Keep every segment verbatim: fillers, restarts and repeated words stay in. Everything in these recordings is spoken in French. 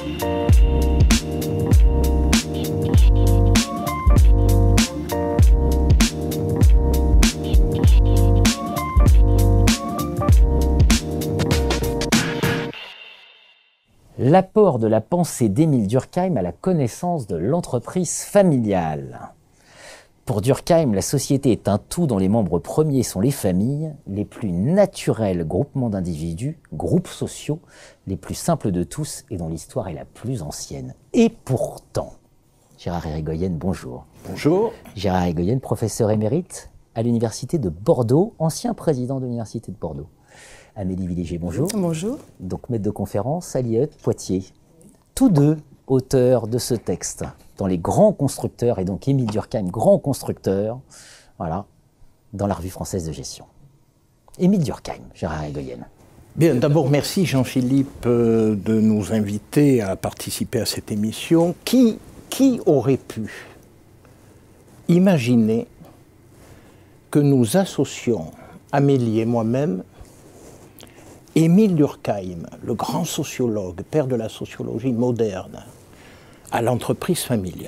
L'apport de la pensée d'Émile Durkheim à la connaissance de l'entreprise familiale. Pour Durkheim, la société est un tout dont les membres premiers sont les familles, les plus naturels groupements d'individus, groupes sociaux, les plus simples de tous et dont l'histoire est la plus ancienne. Et pourtant, Gérard Irigoyen, bonjour. Bonjour. Gérard Irigoyen, professeur émérite à l'université de Bordeaux, ancien président de l'université de Bordeaux. Amélie Villéger, bonjour. Bonjour. Donc maître de conférence à l'I E T Poitiers. Tous deux auteurs de ce texte, dans les grands constructeurs, et donc Émile Durkheim, grand constructeur, voilà, dans la Revue française de gestion. Émile Durkheim, Gérard Irigoyen. Bien, d'abord, merci Jean-Philippe euh, de nous inviter à participer à cette émission. Qui, qui aurait pu imaginer que nous associons, Amélie et moi-même, Émile Durkheim, le grand sociologue, père de la sociologie moderne, à l'entreprise familiale?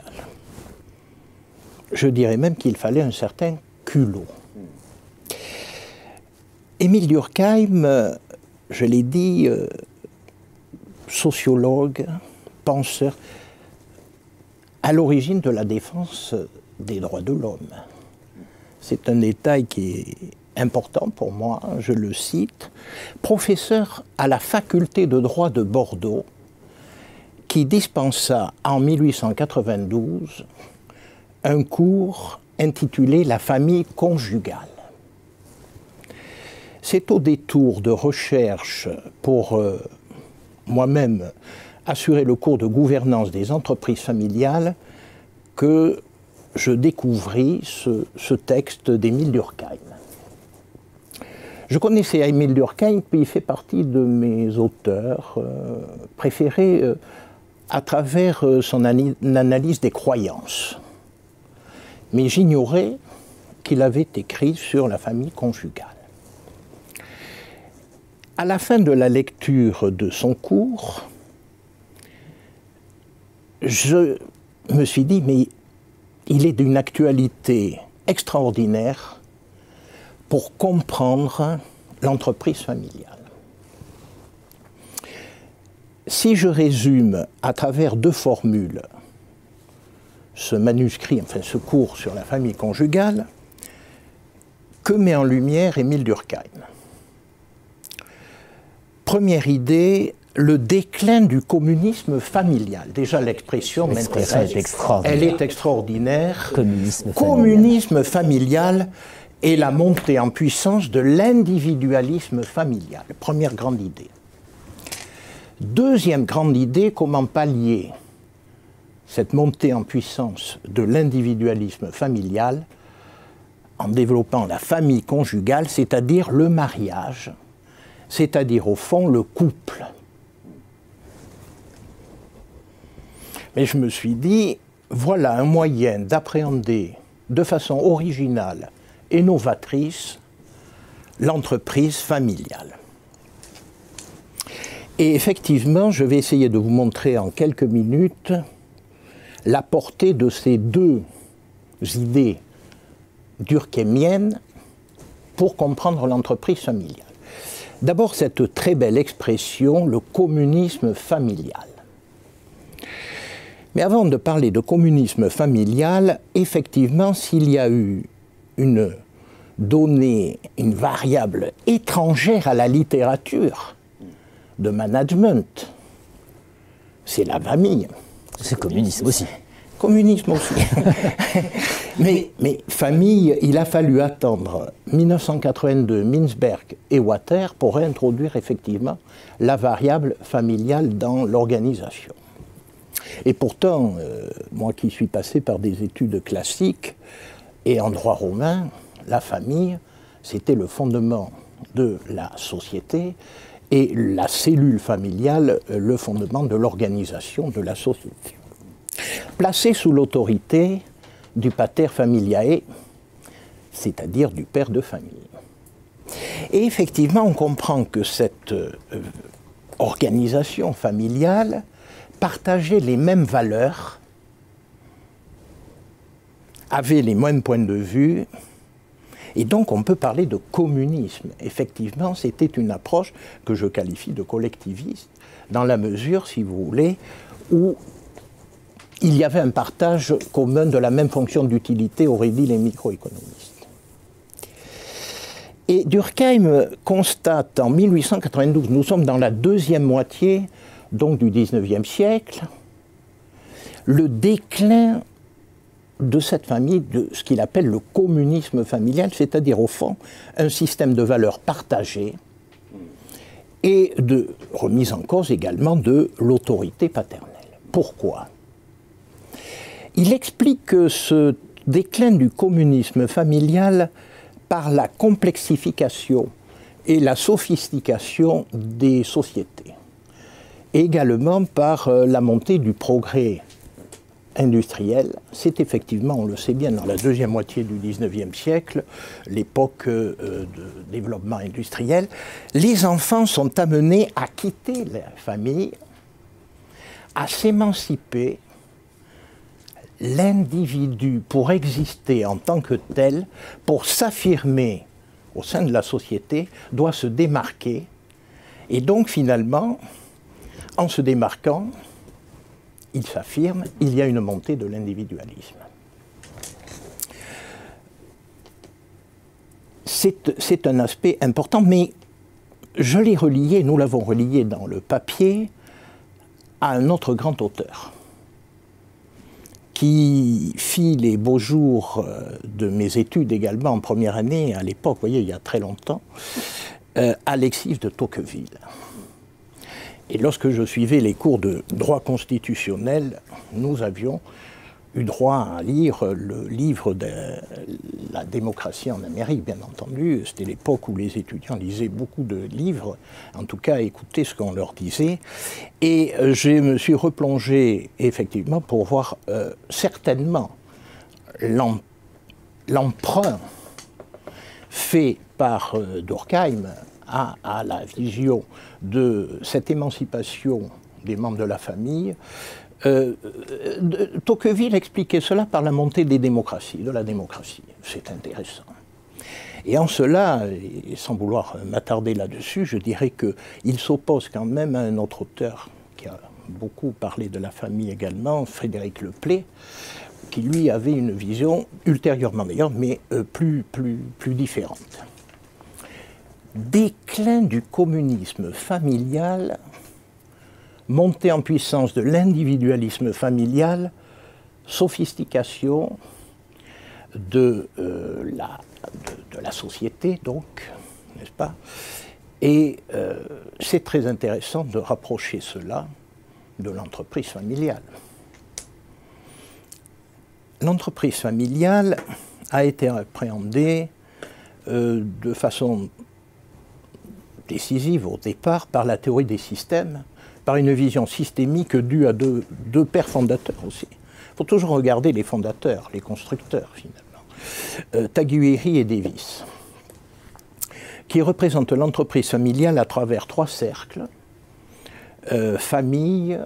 Je dirais même qu'il fallait un certain culot. Émile Durkheim, je l'ai dit, euh, sociologue, penseur, à l'origine de la défense des droits de l'homme. C'est un détail qui est important pour moi, je le cite, professeur à la faculté de droit de Bordeaux, qui dispensa en mille huit cent quatre-vingt-douze un cours intitulé « La famille conjugale ». C'est au détour de recherche pour euh, moi-même assurer le cours de gouvernance des entreprises familiales que je découvris ce, ce texte d'Émile Durkheim. Je connaissais Émile Durkheim, puis il fait partie de mes auteurs euh, préférés euh, à travers euh, son analyse des croyances. Mais j'ignorais qu'il avait écrit sur la famille conjugale. À la fin de la lecture de son cours, je me suis dit, mais il est d'une actualité extraordinaire pour comprendre l'entreprise familiale. Si je résume à travers deux formules ce manuscrit, enfin ce cours sur la famille conjugale, que met en lumière Émile Durkheim? Première idée, le déclin du communisme familial. Déjà l'expression m'intéresse, elle est extraordinaire. Communisme familial. Communisme familial et la montée en puissance de l'individualisme familial. Première grande idée. Deuxième grande idée, comment pallier cette montée en puissance de l'individualisme familial en développant la famille conjugale, c'est-à-dire le mariage, c'est-à-dire au fond le couple. Mais je me suis dit, voilà un moyen d'appréhender de façon originale et novatrice l'entreprise familiale. Et effectivement, je vais essayer de vous montrer en quelques minutes la portée de ces deux idées durkheimiennes pour comprendre l'entreprise familiale. D'abord, cette très belle expression, le communisme familial. Mais avant de parler de communisme familial, effectivement, s'il y a eu une donnée, une variable étrangère à la littérature de management, c'est la famille. C'est communisme aussi. Communisme aussi. mais, mais famille, il a fallu attendre mille neuf cent quatre-vingt-deux, Mintzberg et Watter pour introduire effectivement la variable familiale dans l'organisation. Et pourtant, euh, moi qui suis passé par des études classiques et en droit romain, la famille, c'était le fondement de la société et la cellule familiale, le fondement de l'organisation de la société. Placée sous l'autorité du pater familiae, c'est-à-dire du père de famille. Et effectivement, on comprend que cette euh, organisation familiale partageaient les mêmes valeurs, avaient les mêmes points de vue, et donc on peut parler de communisme. Effectivement, c'était une approche que je qualifie de collectiviste, dans la mesure, si vous voulez, où il y avait un partage commun de la même fonction d'utilité, auraient dit les microéconomistes. Et Durkheim constate en mille huit cent quatre-vingt-douze, nous sommes dans la deuxième moitié donc du dix-neuvième siècle, le déclin de cette famille, de ce qu'il appelle le communisme familial, c'est-à-dire au fond un système de valeurs partagées et de remise en cause également de l'autorité paternelle. Pourquoi ? Il explique que ce déclin du communisme familial par la complexification et la sophistication des sociétés, et également par la montée du progrès industriel. C'est effectivement, on le sait bien, dans la deuxième moitié du dix-neuvième siècle, l'époque euh, de développement industriel, les enfants sont amenés à quitter la famille, à s'émanciper. L'individu, pour exister en tant que tel, pour s'affirmer au sein de la société, doit se démarquer. Et donc, finalement, en se démarquant, il s'affirme, il y a une montée de l'individualisme. C'est un aspect important, mais je l'ai relié, nous l'avons relié dans le papier, à un autre grand auteur, qui fit les beaux jours de mes études également en première année, à l'époque, vous voyez, il y a très longtemps, euh, Alexis de Tocqueville. Et lorsque je suivais les cours de droit constitutionnel, nous avions eu droit à lire le livre de la démocratie en Amérique, bien entendu. C'était l'époque où les étudiants lisaient beaucoup de livres, en tout cas écoutaient ce qu'on leur disait. Et je me suis replongé, effectivement, pour voir euh, certainement l'emprunt fait par euh, Durkheim à, à la vision de cette émancipation des membres de la famille. Euh, Tocqueville expliquait cela par la montée des démocraties, de la démocratie. C'est intéressant. Et en cela, et sans vouloir m'attarder là-dessus, je dirais qu'il s'oppose quand même à un autre auteur qui a beaucoup parlé de la famille également, Frédéric Leplay, qui lui avait une vision ultérieurement d'ailleurs, mais euh, plus, plus, plus différente. Déclin du communisme familial, montée en puissance de l'individualisme familial, sophistication de, euh, la, de, de la société, donc, n'est-ce pas? Et euh, c'est très intéressant de rapprocher cela de l'entreprise familiale. L'entreprise familiale a été appréhendée euh, de façon décisive au départ par la théorie des systèmes, par une vision systémique due à deux, deux pères fondateurs aussi. Il faut toujours regarder les fondateurs, les constructeurs finalement. Euh, Taguieri et Davis, qui représentent l'entreprise familiale à travers trois cercles, euh, famille,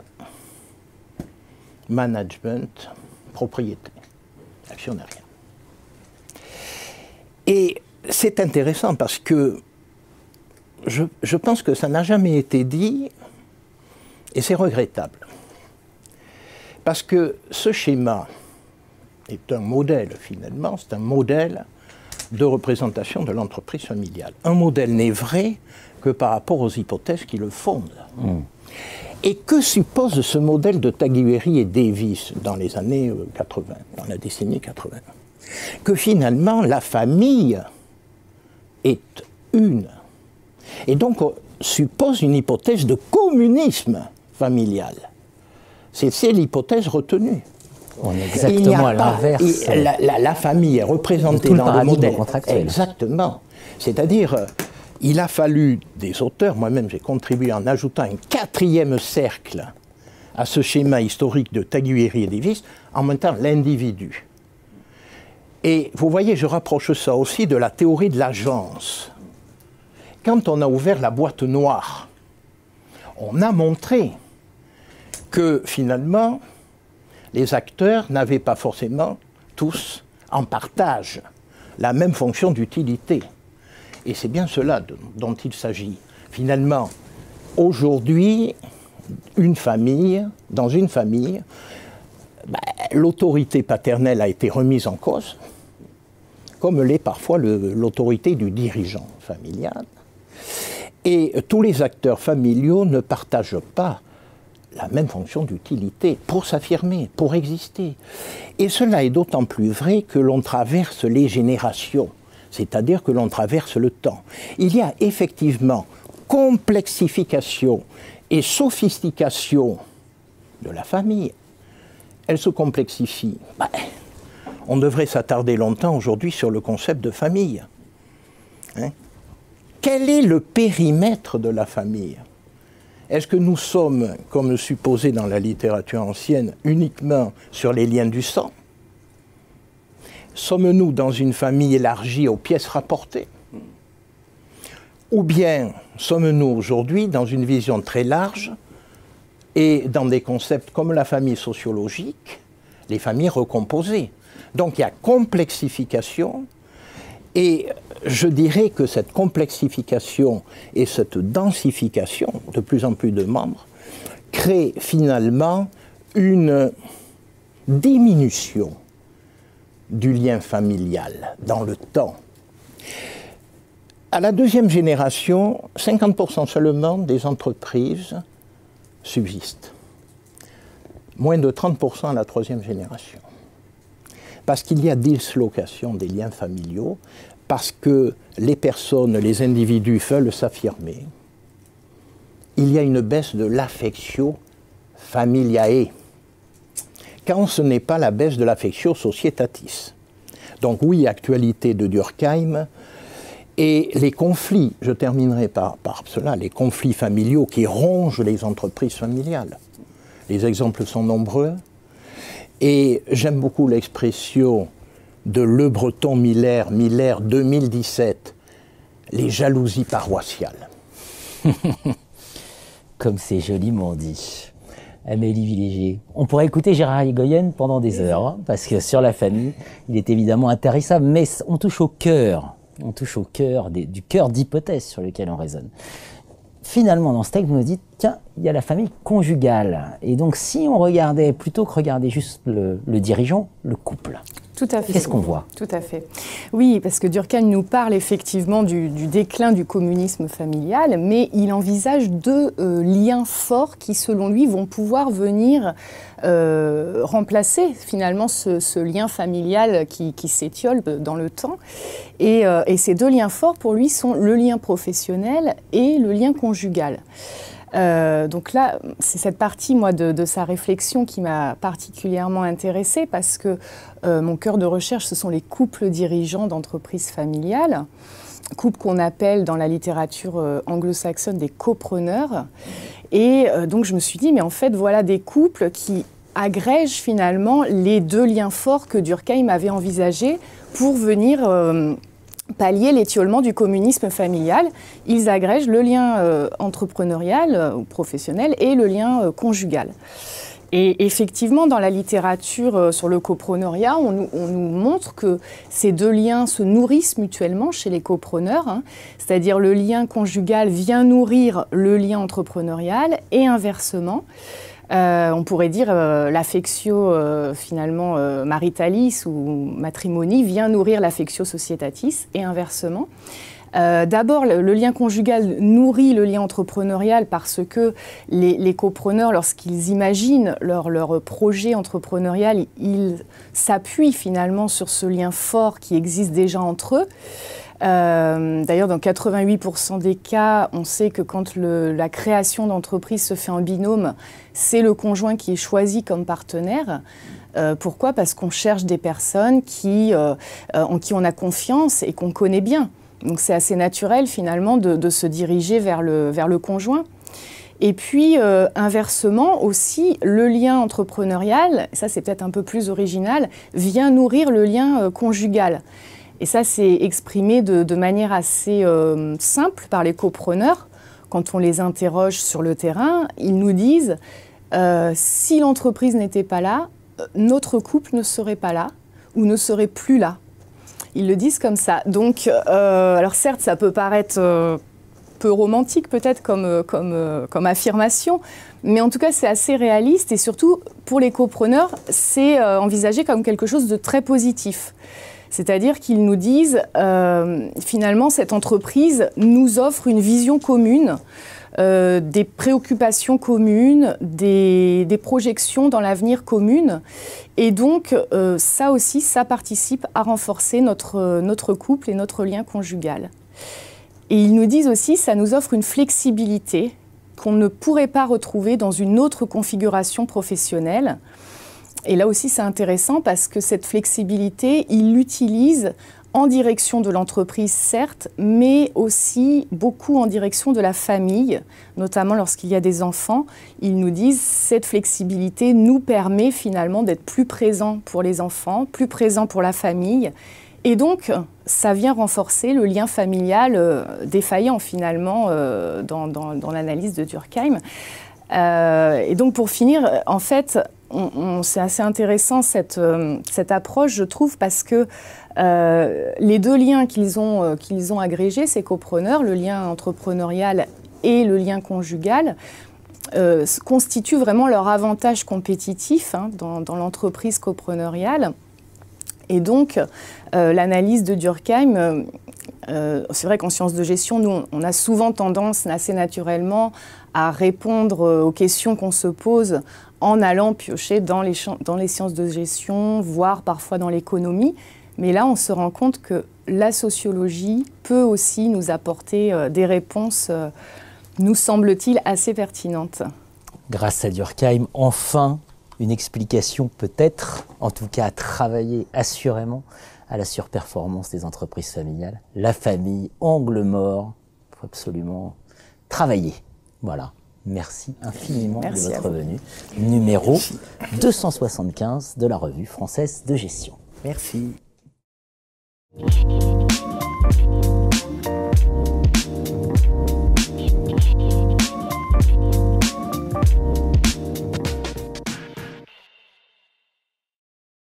management, propriété, actionnariat. Et c'est intéressant parce que je, je pense que ça n'a jamais été dit. Et c'est regrettable, parce que ce schéma est un modèle finalement, c'est un modèle de représentation de l'entreprise familiale. Un modèle n'est vrai que par rapport aux hypothèses qui le fondent. Mmh. Et que suppose ce modèle de Taguieri et Davis dans les années quatre-vingt, dans la décennie quatre-vingt? Que finalement la famille est une. Et donc suppose une hypothèse de communisme familial. C'est l'hypothèse retenue. On est exactement à l'inverse. La, la, la famille est représentée dans le modèle. Exactement. C'est-à-dire, il a fallu des auteurs, moi-même j'ai contribué en ajoutant un quatrième cercle à ce schéma historique de Taguieri et Davis, en même temps l'individu. Et vous voyez, je rapproche ça aussi de la théorie de l'agence. Quand on a ouvert la boîte noire, on a montré que finalement, les acteurs n'avaient pas forcément tous en partage la même fonction d'utilité. Et c'est bien cela dont il s'agit. Finalement, aujourd'hui, une famille, dans une famille, ben, l'autorité paternelle a été remise en cause, comme l'est parfois l'autorité du dirigeant familial. Et tous les acteurs familiaux ne partagent pas la même fonction d'utilité pour s'affirmer, pour exister. Et cela est d'autant plus vrai que l'on traverse les générations, c'est-à-dire que l'on traverse le temps. Il y a effectivement complexification et sophistication de la famille. Elle se complexifie. Ben, on devrait s'attarder longtemps aujourd'hui sur le concept de famille. Hein? Quel est le périmètre de la famille ? Est-ce que nous sommes, comme supposé dans la littérature ancienne, uniquement sur les liens du sang ? Sommes-nous dans une famille élargie aux pièces rapportées ? Ou bien sommes-nous aujourd'hui dans une vision très large et dans des concepts comme la famille sociologique, les familles recomposées ? Donc il y a complexification, et je dirais que cette complexification et cette densification, de plus en plus de membres, crée finalement une diminution du lien familial dans le temps. À la deuxième génération, cinquante pour cent seulement des entreprises subsistent. Moins de trente pour cent à la troisième génération. Parce qu'il y a dislocation des liens familiaux, parce que les personnes, les individus veulent s'affirmer. Il y a une baisse de l'affectio familiae, quand ce n'est pas la baisse de l'affectio societatis. Donc oui, actualité de Durkheim, et les conflits, je terminerai par, par cela, les conflits familiaux qui rongent les entreprises familiales. Les exemples sont nombreux. Et j'aime beaucoup l'expression de Le Breton Miller, Miller deux mille dix-sept, les jalousies paroissiales. Comme c'est joliment dit. Amélie Villégier. On pourrait écouter Gérard Irigoyen pendant des heures, hein, parce que sur la famille, il est évidemment intéressant, mais on touche au cœur, on touche au cœur des, du cœur d'hypothèse sur lequel on raisonne. Finalement, dans ce texte, vous nous dites, tiens, il y a la famille conjugale. Et donc, si on regardait, plutôt que regarder juste le, le dirigeant, le couple. Tout à fait. Qu'est-ce qu'on voit ? Tout à fait. Oui, parce que Durkheim nous parle effectivement du, du déclin du communisme familial, mais il envisage deux euh, liens forts qui, selon lui, vont pouvoir venir euh, remplacer finalement ce, ce lien familial qui, qui s'étiole dans le temps. Et, euh, et ces deux liens forts, pour lui, sont le lien professionnel et le lien conjugal. Euh, donc là, c'est cette partie, moi, de, de sa réflexion qui m'a particulièrement intéressée parce que euh, mon cœur de recherche, ce sont les couples dirigeants d'entreprises familiales, couples qu'on appelle dans la littérature euh, anglo-saxonne des copreneurs. Et euh, donc, je me suis dit, mais en fait, voilà des couples qui agrègent finalement les deux liens forts que Durkheim avait envisagés pour venir Euh, pallier l'étiolement du communisme familial. Ils agrègent le lien euh, entrepreneurial euh, ou professionnel et le lien euh, conjugal. Et effectivement, dans la littérature euh, sur le copreneuriat, on nous, on nous montre que ces deux liens se nourrissent mutuellement chez les copreneurs, hein, c'est-à-dire le lien conjugal vient nourrir le lien entrepreneurial et inversement. Euh, on pourrait dire euh, l'affectio euh, finalement euh, maritalis ou matrimonie vient nourrir l'affectio societatis et inversement. Euh, D'abord, le, le lien conjugal nourrit le lien entrepreneurial parce que les, les copreneurs, lorsqu'ils imaginent leur, leur projet entrepreneurial, ils s'appuient finalement sur ce lien fort qui existe déjà entre eux. Euh, D'ailleurs, dans quatre-vingt-huit pour cent des cas, on sait que quand le, la création d'entreprise se fait en binôme, c'est le conjoint qui est choisi comme partenaire. Euh, pourquoi ? Parce qu'on cherche des personnes qui, euh, en qui on a confiance et qu'on connaît bien. Donc c'est assez naturel finalement de, de se diriger vers le, vers le conjoint. Et puis, euh, inversement aussi, le lien entrepreneurial, ça c'est peut-être un peu plus original, vient nourrir le lien euh, conjugal. Et ça, c'est exprimé de, de manière assez euh, simple par les copreneurs. Quand on les interroge sur le terrain, ils nous disent euh, si l'entreprise n'était pas là, notre couple ne serait pas là ou ne serait plus là. Ils le disent comme ça. Donc, euh, alors certes, ça peut paraître euh, peu romantique peut-être comme, comme, euh, comme affirmation, mais en tout cas, c'est assez réaliste et surtout, pour les copreneurs, c'est euh, envisagé comme quelque chose de très positif. C'est-à-dire qu'ils nous disent, euh, finalement, cette entreprise nous offre une vision commune, euh, des préoccupations communes, des, des projections dans l'avenir communes. Et donc, euh, ça aussi, ça participe à renforcer notre, notre couple et notre lien conjugal. Et ils nous disent aussi, ça nous offre une flexibilité qu'on ne pourrait pas retrouver dans une autre configuration professionnelle. Et là aussi, c'est intéressant parce que cette flexibilité, ils l'utilisent en direction de l'entreprise, certes, mais aussi beaucoup en direction de la famille, notamment lorsqu'il y a des enfants. Ils nous disent cette flexibilité nous permet finalement d'être plus présents pour les enfants, plus présents pour la famille. Et donc, ça vient renforcer le lien familial euh, défaillant finalement euh, dans, dans, dans l'analyse de Durkheim. Euh, et donc, pour finir, en fait, on, on, c'est assez intéressant cette, euh, cette approche, je trouve, parce que euh, les deux liens qu'ils ont, euh, qu'ils ont agrégés, ces copreneurs, le lien entrepreneurial et le lien conjugal, euh, constituent vraiment leur avantage compétitif hein, dans, dans l'entreprise copreneuriale. Et donc, euh, l'analyse de Durkheim, euh, euh, c'est vrai qu'en sciences de gestion, nous, on a souvent tendance assez naturellement à répondre aux questions qu'on se pose en allant piocher dans les, dans les sciences de gestion, voire parfois dans l'économie. Mais là, on se rend compte que la sociologie peut aussi nous apporter euh, des réponses, euh, nous semble-t-il, assez pertinentes. Grâce à Durkheim, enfin, une explication peut-être, en tout cas à travailler assurément à la surperformance des entreprises familiales. La famille, angle mort, il faut absolument travailler. Voilà. Merci infiniment Merci de votre venue. Numéro Merci. deux cent soixante-quinze de la Revue française de gestion. Merci.